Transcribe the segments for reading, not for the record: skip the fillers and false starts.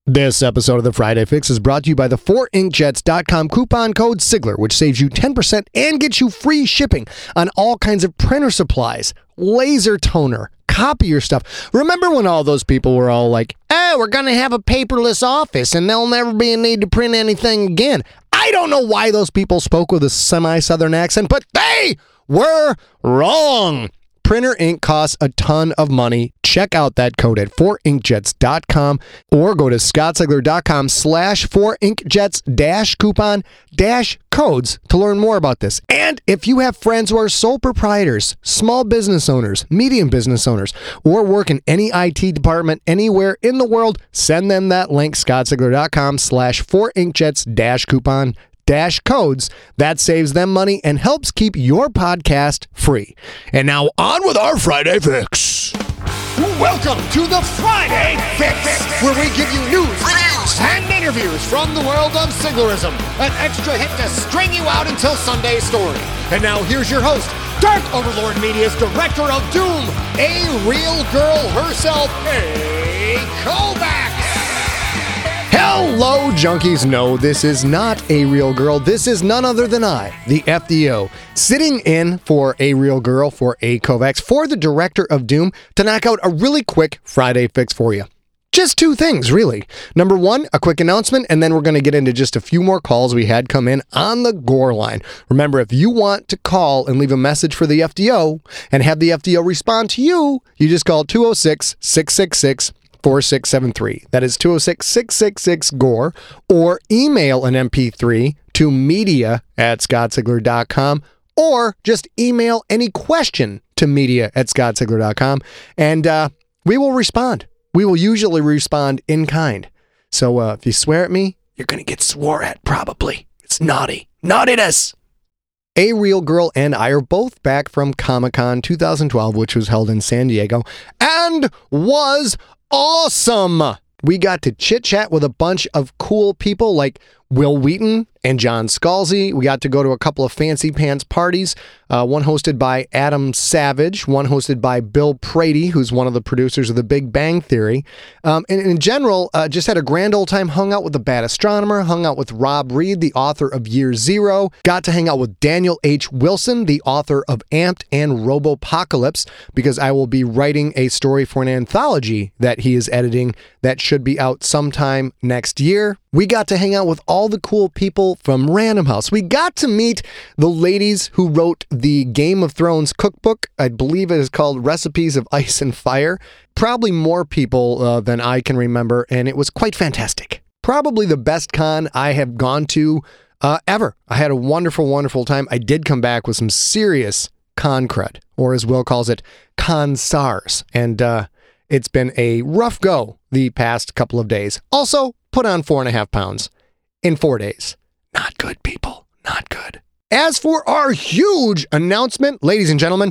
This episode of the Friday Fix is brought to you by the 4inkjets.com coupon code Sigler, which saves you 10% and gets you free shipping on all kinds of printer supplies, laser toner, copier stuff. Remember when all those people were all like, oh, we're going to have a paperless office and there'll never be a need to print anything again. I don't know why those people spoke with a semi-southern accent, but they were wrong. Printer ink costs a ton of money. Check out that code at 4inkjets.com or go to scottsigler.com/4inkjets-coupon-codes to learn more about this. And if you have friends who are sole proprietors, small business owners, medium business owners, or work in any IT department anywhere in the world, send them that link, scottsigler.com/4inkjets-coupon-codes. That saves them money and helps keep your podcast free. And now on with our Friday Fix. Welcome to the Friday Fix, where we give you news, reviews, and interviews from the world of Siglerism. An extra hit to string you out until Sunday's story. And now here's your host, Dark Overlord Media's Director of Doom, a real girl herself, A. Kovacs. Hello, junkies. No, this is not a real girl. This is none other than I, the FDO, sitting in for a real girl, for A. Kovacs, for the Director of Doom, to knock out a really quick Friday Fix for you. Just two things, really. Number one, a quick announcement, and then we're going to get into just a few more calls we had come in on the Gore line. Remember, if you want to call and leave a message for the FDO and have the FDO respond to you, you just call 206-666-4673. That is 206-666-GORE, or email an MP3 to media@scottsigler.com, or just email any question to media@scottsigler.com, and we will respond. We will usually respond in kind. So if you swear at me, you're going to get swore at, probably. It's naughty. Naughtiness! A Real Girl and I are both back from Comic-Con 2012, which was held in San Diego, and was awesome. We got to chit-chat with a bunch of cool people like Will Wheaton and John Scalzi. We got to go to a couple of fancy pants parties, one hosted by Adam Savage, one hosted by Bill Prady, who's one of the producers of The Big Bang Theory. And in general, just had a grand old time, hung out with the Bad Astronomer, hung out with Rob Reed, the author of Year Zero, got to hang out with Daniel H. Wilson, the author of Amped and Robopocalypse, because I will be writing a story for an anthology that he is editing that should be out sometime next year. We got to hang out with all the cool people from Random House. We got to meet the ladies who wrote the Game of Thrones cookbook. I believe it is called Recipes of Ice and Fire. Probably more people than I can remember, and it was quite fantastic. Probably the best con I have gone to ever. I had a wonderful, wonderful time. I did come back with some serious con crud, or as Will calls it, con SARS. And it's been a rough go the past couple of days. Also, put on 4.5 pounds in 4 days. Not good, people. Not good. As for our huge announcement, ladies and gentlemen,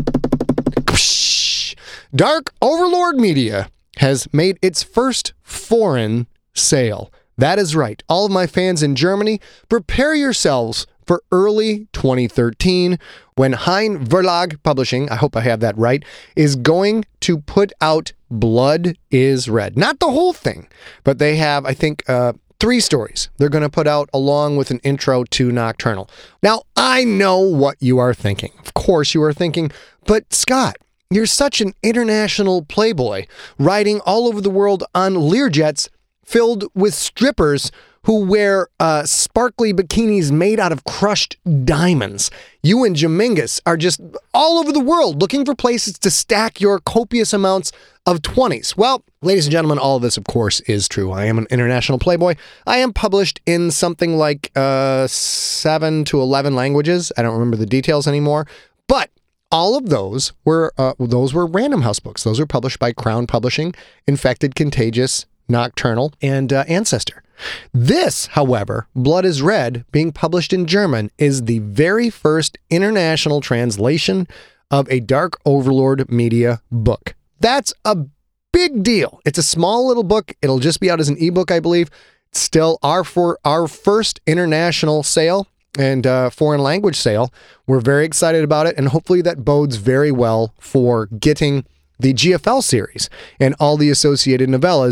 Dark Overlord Media has made its first foreign sale. That is right. All of my fans in Germany, prepare yourselves for early 2013 when Hein Verlag Publishing, I hope I have that right, is going to put out Blood is Red. Not the whole thing, but they have, I think, 3 stories they're going to put out along with an intro to Nocturnal. Now, I know what you are thinking. Of course you are thinking, but Scott, you're such an international playboy, riding all over the world on Learjets filled with strippers who wear sparkly bikinis made out of crushed diamonds. You and Jamingus are just all over the world looking for places to stack your copious amounts of 20s. Well, ladies and gentlemen, all of this, of course, is true. I am an international playboy. I am published in something like 7 to 11 languages. I don't remember the details anymore. But all of those were Random House books. Those were published by Crown Publishing, Infected, Contagious, Nocturnal, and Ancestor. This, however, Blood is Red, being published in German, is the very first international translation of a Dark Overlord Media book. That's a big deal. It's a small little book. It'll just be out as an ebook, I believe. It's still our first international sale and foreign language sale. We're very excited about it, and hopefully that bodes very well for getting the GFL series and all the associated novellas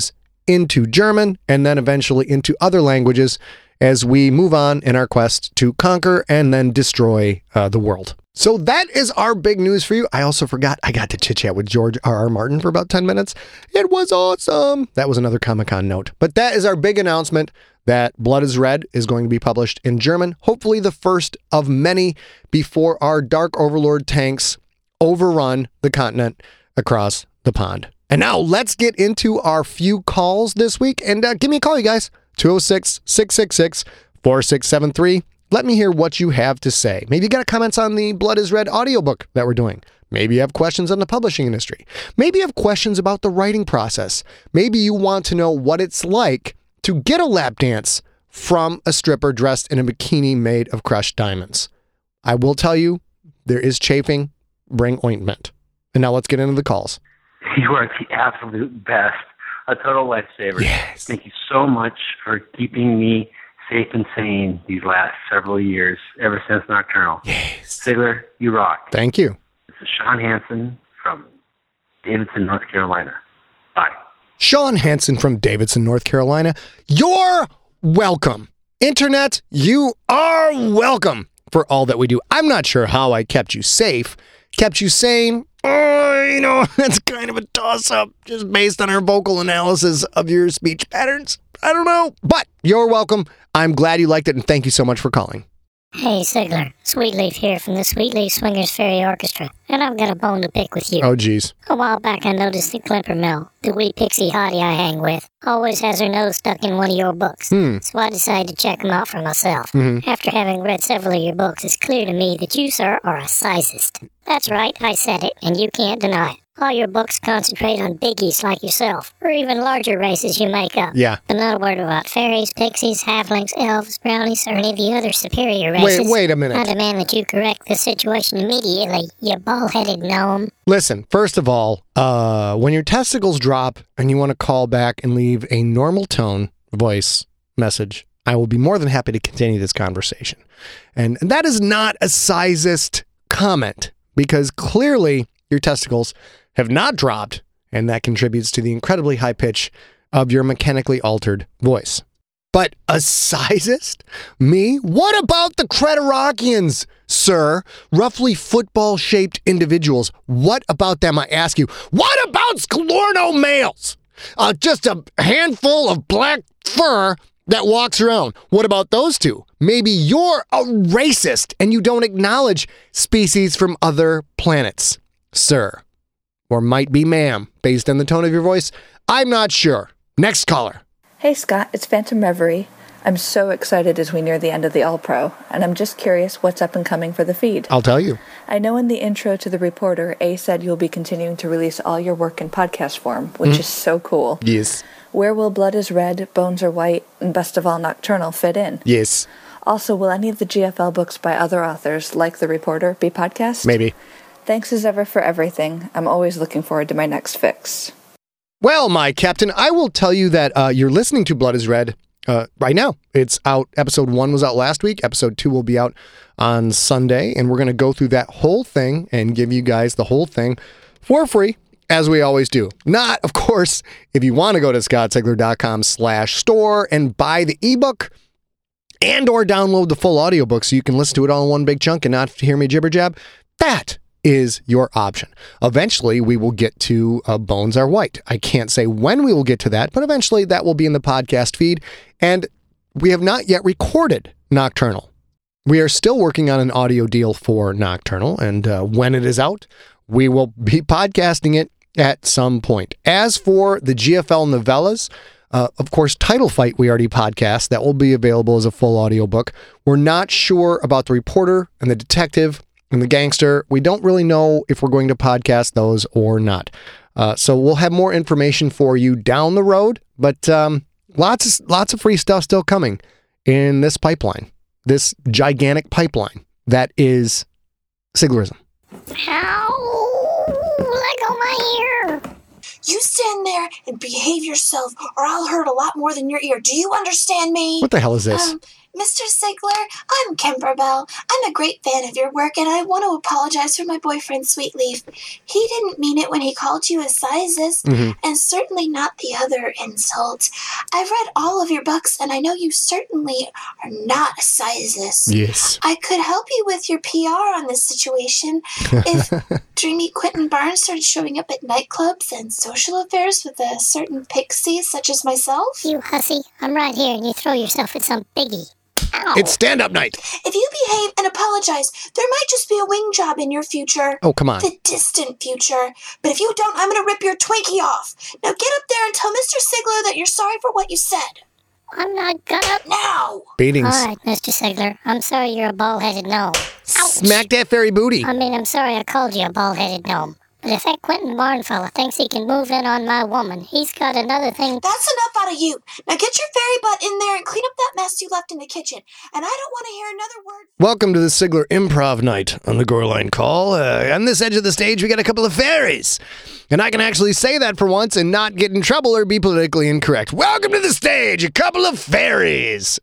into German, and then eventually into other languages as we move on in our quest to conquer and then destroy the world. So that is our big news for you. I also forgot I got to chit-chat with George R.R. Martin for about 10 minutes. It was awesome. That was another Comic-Con note. But that is our big announcement that Blood is Red is going to be published in German. Hopefully the first of many before our Dark Overlord tanks overrun the continent across the pond. And now let's get into our few calls this week. And give me a call, you guys. 206-666-4673. Let me hear what you have to say. Maybe you got comments on the Blood is Red audiobook that we're doing. Maybe you have questions on the publishing industry. Maybe you have questions about the writing process. Maybe you want to know what it's like to get a lap dance from a stripper dressed in a bikini made of crushed diamonds. I will tell you, there is chafing. Bring ointment. And now let's get into the calls. You are the absolute best. A total lifesaver. Yes. Thank you so much for keeping me safe and sane these last several years, ever since Nocturnal. Yes. Sigler, you rock. Thank you. This is Sean Hansen from Davidson, North Carolina. Bye. Sean Hansen from Davidson, North Carolina. You're welcome. Internet, you are welcome for all that we do. I'm not sure how I kept you safe, kept you sane. That's kind of a toss-up just based on our vocal analysis of your speech patterns. I don't know, but you're welcome. I'm glad you liked it, and thank you so much for calling. Hey, Sigler. Sweetleaf here from the Sweetleaf Swingers Fairy Orchestra, and I've got a bone to pick with you. Oh, geez. A while back I noticed that Climper Mill, the wee pixie hottie I hang with, always has her nose stuck in one of your books. So I decided to check them out for myself. After having read several of your books, it's clear to me that you, sir, are a sizist. That's right, I said it, and you can't deny it. All your books concentrate on biggies like yourself, or even larger races you make up. Yeah. But not a word about fairies, pixies, halflings, elves, brownies, or any of the other superior races. Wait a minute. I demand that you correct the situation immediately, you bald-headed gnome. Listen, first of all, when your testicles drop and you want to call back and leave a normal tone voice message, I will be more than happy to continue this conversation. And that is not a sizist comment, because clearly your testicles have not dropped, and that contributes to the incredibly high pitch of your mechanically altered voice. But a sizist? Me? What about the Creterakians, sir? Roughly football-shaped individuals. What about them, I ask you? What about Sklorno males? Just a handful of black fur that walks around. What about those two? Maybe you're a racist and you don't acknowledge species from other planets, sir. Or might be ma'am, based on the tone of your voice. I'm not sure. Next caller. Hey Scott, it's Phantom Reverie. I'm so excited as we near the end of the All-Pro, and I'm just curious what's up and coming for the feed. I'll tell you. I know in the intro to The Reporter, A said you'll be continuing to release all your work in podcast form, which is so cool. Yes. Where will Blood is Red, Bones are White, and best of all, Nocturnal fit in? Yes. Also, will any of the GFL books by other authors, like The Reporter, be podcast? Maybe. Thanks as ever for everything. I'm always looking forward to my next fix. Well, my captain, I will tell you that you're listening to Blood is Red right now. It's out. Episode 1 was out last week. Episode 2 will be out on Sunday, and we're going to go through that whole thing and give you guys the whole thing for free, as we always do. Not, of course, if you want to go to scottsigler.com/store and buy the ebook and or download the full audiobook so you can listen to it all in one big chunk and not hear me jibber jab. That is your option. Eventually, we will get to Bones Are White. I can't say when we will get to that, but eventually that will be in the podcast feed. And we have not yet recorded Nocturnal. We are still working on an audio deal for Nocturnal, and when it is out, we will be podcasting it at some point. As for the GFL novellas, of course, Title Fight we already podcast. That will be available as a full audiobook. We're not sure about The Reporter and The Detective and The Gangster. We don't really know if we're going to podcast those or not. So we'll have more information for you down the road, but lots of free stuff still coming in this pipeline, this gigantic pipeline that is Siglerism. Ow! Let go my ear! You stand there and behave yourself, or I'll hurt a lot more than your ear. Do you understand me? What the hell is this? Mr. Sigler, I'm Kimberbell. I'm a great fan of your work, and I want to apologize for my boyfriend, Sweetleaf. He didn't mean it when he called you a sizist, and certainly not the other insult. I've read all of your books, and I know you certainly are not a sizist. Yes. I could help you with your PR on this situation if dreamy Quentin Barnes started showing up at nightclubs and social affairs with a certain pixie such as myself. You hussy, I'm right here and you throw yourself at some biggie. Ow. It's stand-up night. If you behave and apologize, there might just be a wing job in your future. Oh, come on. The distant future. But if you don't, I'm going to rip your Twinkie off. Now get up there and tell Mr. Sigler that you're sorry for what you said. I'm not gonna... Now! Beatings. All right, Mr. Sigler, I'm sorry you're a bald-headed gnome. Ouch. Smack that fairy booty. I'm sorry I called you a bald-headed gnome. But if that Quentin Barnes fella thinks he can move in on my woman, he's got another thing... That's enough out of you. Now get your fairy butt in there and clean up that mess you left in the kitchen. And I don't want to hear another word... Welcome to the Sigler Improv Night on the Goreline Call. On this edge of the stage, we got a couple of fairies. And I can actually say that for once and not get in trouble or be politically incorrect. Welcome to the stage, a couple of fairies.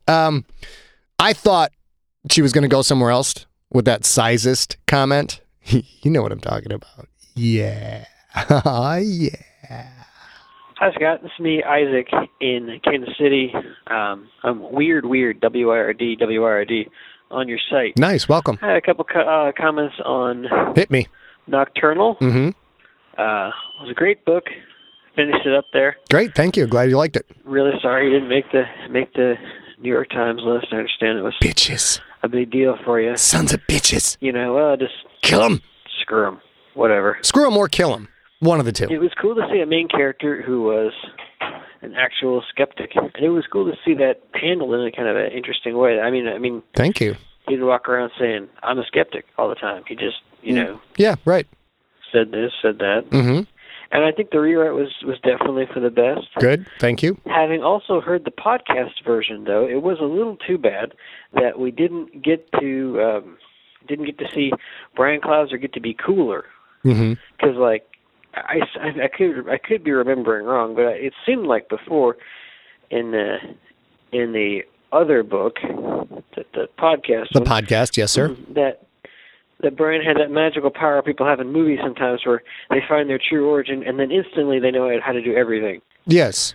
I thought she was going to go somewhere else with that sizist comment. You know what I'm talking about. Yeah. Yeah. Hi, Scott. This is me, Isaac, in Kansas City. I'm weird, WIRD, on your site. Nice. Welcome. I had a couple comments on Hit me. Nocturnal. Mm-hmm. It was a great book. Finished it up there. Great. Thank you. Glad you liked it. Really sorry you didn't make the New York Times list. I understand it was Bitches. a big deal for you. Sons of bitches. You know, just Kill them. screw them. Whatever. Screw them or kill them. One of the two. It was cool to see a main character who was an actual skeptic, and it was cool to see that handled in a kind of an interesting way. I mean, Thank you. he didn't walk around saying, "I'm a skeptic" all the time. He just, Yeah, right. said this, said that. Mm-hmm. And I think the rewrite was definitely for the best. Good. Thank you. Having also heard the podcast version, though, it was a little too bad that we didn't get to see Brian Clauser get to be cooler. Mm-hmm. Because, like, I could be remembering wrong, but it seemed like before in the other book, the podcast. The podcast, yes, sir. That Brian had that magical power people have in movies sometimes, where they find their true origin and then instantly they know how to do everything. Yes.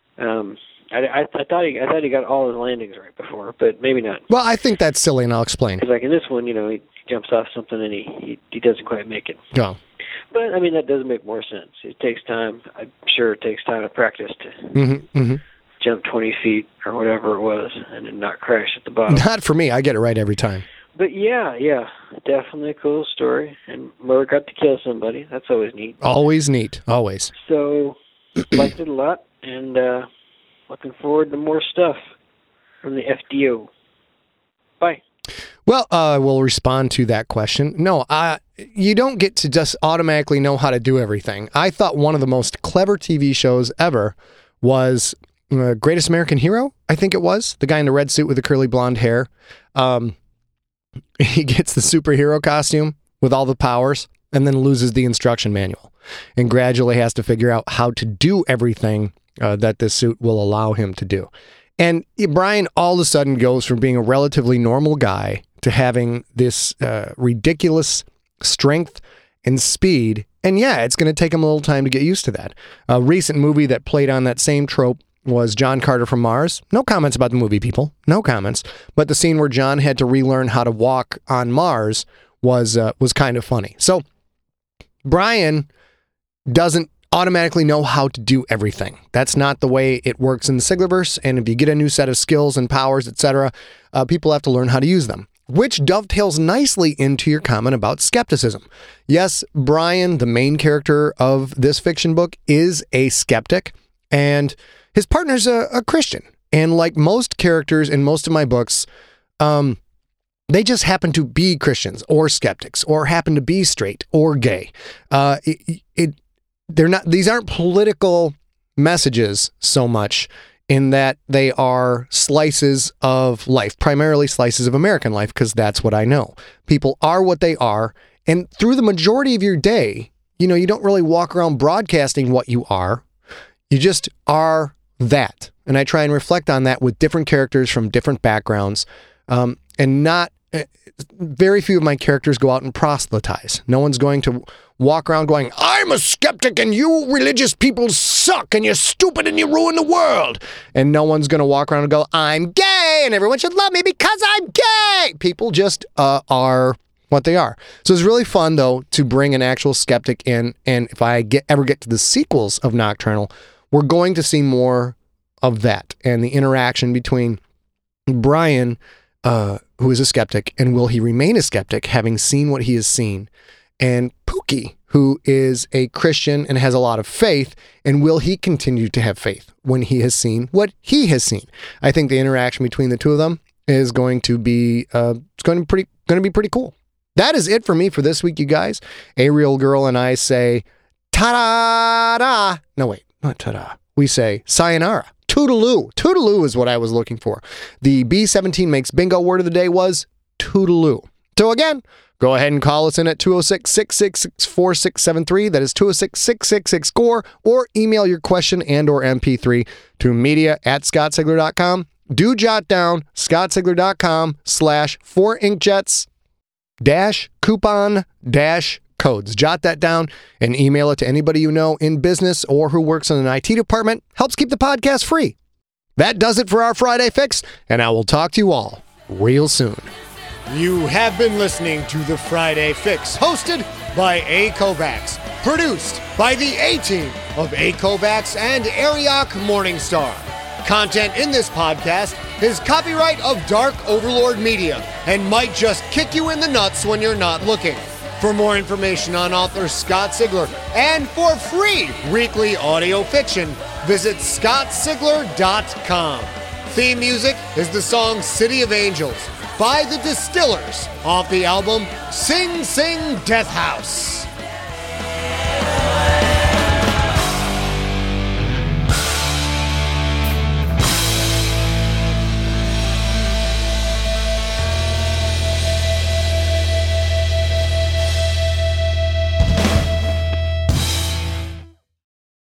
I thought he got all his landings right before, but maybe not. Well, I think that's silly, and I'll explain. Because, like, in this one, he jumps off something and he doesn't quite make it. Go. But, I mean, that does make more sense. It takes time. I'm sure it takes time to practice to jump 20 feet or whatever it was and then not crash at the bottom. Not for me. I get it right every time. But, yeah, definitely a cool story. And Murr got to kill somebody. That's always neat. Always neat. Always. So, liked it a lot. And looking forward to more stuff from the FDO. Bye. Well, we'll respond to that question. No, you don't get to just automatically know how to do everything. I thought one of the most clever TV shows ever was Greatest American Hero, I think it was. The guy in the red suit with the curly blonde hair. He gets the superhero costume with all the powers and then loses the instruction manual and gradually has to figure out how to do everything that this suit will allow him to do. And Brian all of a sudden goes from being a relatively normal guy to having this ridiculous strength and speed. And yeah, it's going to take him a little time to get used to that. A recent movie that played on that same trope was John Carter from Mars. No comments about the movie, people. No comments. But the scene where John had to relearn how to walk on Mars was kind of funny. So Brian doesn't automatically know how to do everything. That's not the way it works in the Siglerverse. And if you get a new set of skills and powers, etc., people have to learn how to use them, which dovetails nicely into your comment about skepticism. Yes, Brian, the main character of this fiction book, is a skeptic, and his partner's a Christian. And like most characters in most of my books, they just happen to be Christians or skeptics or happen to be straight or gay. They're not. These aren't political messages so much in that they are slices of life, primarily slices of American life, because that's what I know. People are what they are, and through the majority of your day, you don't really walk around broadcasting what you are. You just are that. and I try and reflect on that with different characters from different backgrounds, and not very few of my characters go out and proselytize. No one's going to walk around going, I'm a skeptic and you religious people suck and you're stupid and you ruin the world. And no one's going to walk around and go, I'm gay and everyone should love me because I'm gay. People just are what they are. So it's really fun, though, to bring an actual skeptic in. And if I ever get to the sequels of Nocturnal, we're going to see more of that and the interaction between Brian, who is a skeptic, and will he remain a skeptic, having seen what he has seen, and Pookie, who is a Christian and has a lot of faith, and will he continue to have faith when he has seen what he has seen? I think the interaction between the two of them is going to be pretty cool. That is it for me for this week, you guys. Ariel Girl and I say ta-da-da. No, wait, not ta-da. We say sayonara. Toodaloo. Toodaloo is what I was looking for. The B17 Makes Bingo word of the day was toodaloo. So again, go ahead and call us in at 206-666-4673. That is 206-666-SCORE, or email your question and or MP3 to media@scottsigler.com. Do jot down scottsigler.com/4inkjets-coupon-codes. Jot that down and email it to anybody you know in business or who works in an IT department. Helps keep the podcast free. That does it for our Friday Fix, and I will talk to you all real soon. You have been listening to the Friday Fix, hosted by A. Kovacs, produced by the A-Team of A. Kovacs and Ariok Morningstar. Content in this podcast is copyright of Dark Overlord Media and might just kick you in the nuts when you're not looking. For more information on author Scott Sigler and for free weekly audio fiction, visit scottsigler.com. Theme music is the song City of Angels by The Distillers off the album Sing Sing Death House.